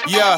Yeah.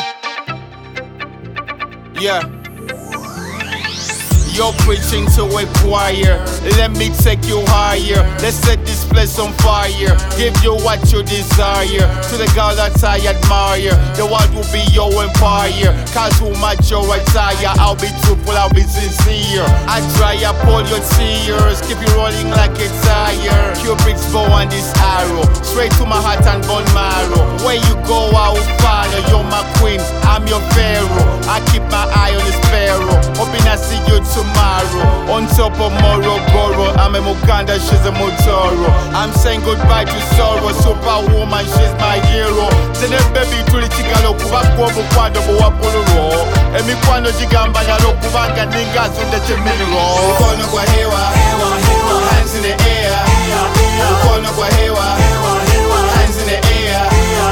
Yeah. You're preaching to a choir. Let me take you higher. Let's set this place on fire. Give you what you desire. To the girl that I admire, the world will be your empire. Cause who match your attire. I'll be truthful, I'll be sincere. I dry up all your tears. Keep you rolling like a tire. Cupid's bow and this arrow. Straight to my heart and bone marrow. Where you go, I will follow. You're my queen, I'm your pharaoh. I keep my eye on the sparrow. Hoping I see you tomorrow. On top of Morogoro, I'm a Mukanda, she's a Motoro. I'm saying goodbye to sorrow, superwoman, she's my hero. Zene baby tuli chigalo kuba kuobu kwado buwa puluro. Emi kwano jigamba nyalo kubanga ninga zunde cheminiro. Ukono kwa hewa, hands in the air. Ukono kwa hewa, hands in the air.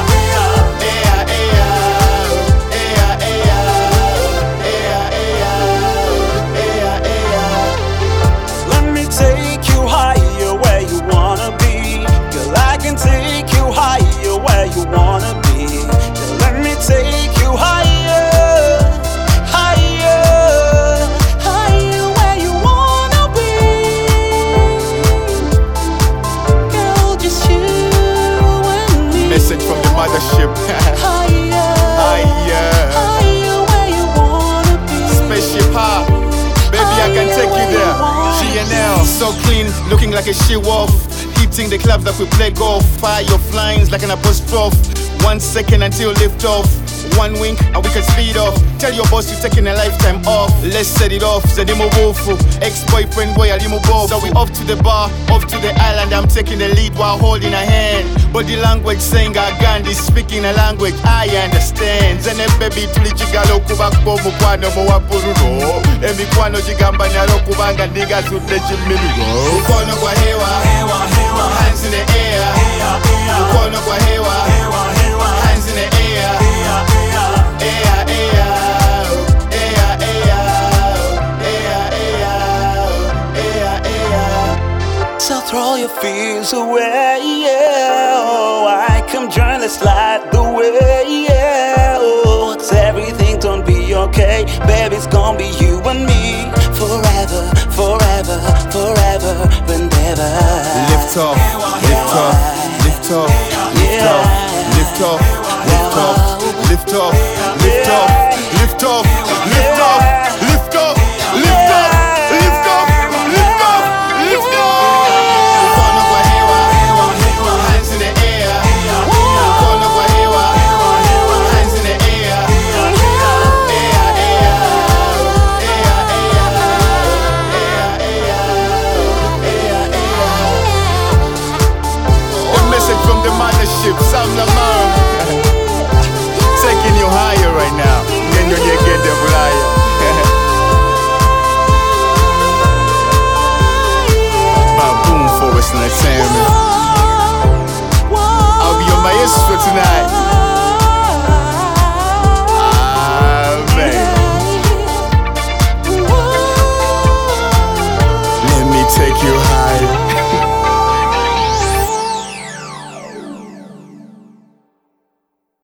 Take you higher where you wanna be. Girl, let me take you higher, higher, higher where you wanna be. Girl, just you and me. Message from the mothership. Higher, higher, higher where you wanna be. Spaceship high, baby I can take you there. GNL, so clean, looking like a she-wolf. Hitting the club that we play golf. Fire your flyings like an apostrophe. 1 second until lift off. One wink and we can speed off. Tell your boss you're taking a lifetime off. Let's set it off. Zedimo Wolfu, ex-boyfriend boy Alimo Bob. So we off to the bar, off to the island. I'm taking the lead while holding a hand. Body language saying I Gandhi, speaking a language I understand. Zene baby tuli chigalo kuba kubomu kwano mowa pururo. Emi kwano jigamba nyaro kubanga niga zute chimiluro. Ukono kwa hewa, hands in the air. Ukono kwa hewa, hands in the air. So throw your fears away, yeah. Oh, I come join, let's slide the way, yeah. Oh, it's everything gonna be okay, baby. It's gonna be you and me forever, forever, forever and ever. Lift off, lift off, lift off, lift off, lift off, lift off, lift off, lift off, lift off.